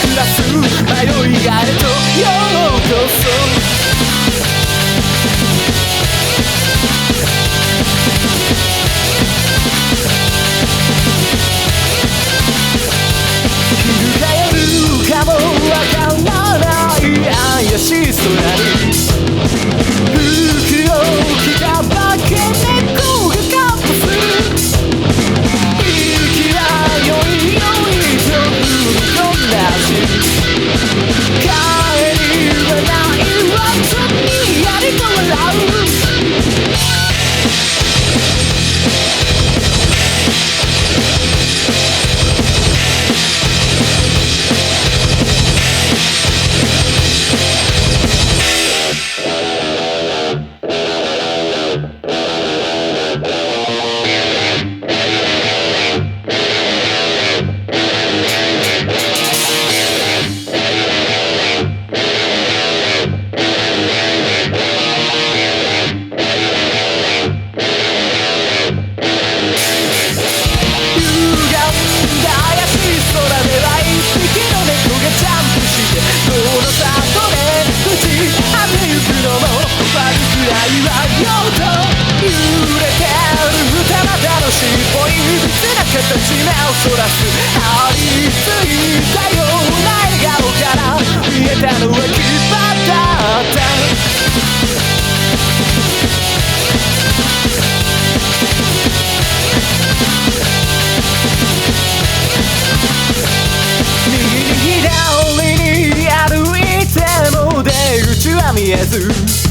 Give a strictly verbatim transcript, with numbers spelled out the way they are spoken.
らす迷いがへとようこそかもわからない怪しい空に服を着た化け猫がカップする息はよいよいと踏み込んだし帰りはないわずにやりと笑う形目をそらす張り付いたような笑顔から見えたのは牙だった右に左に歩いても出口は見えず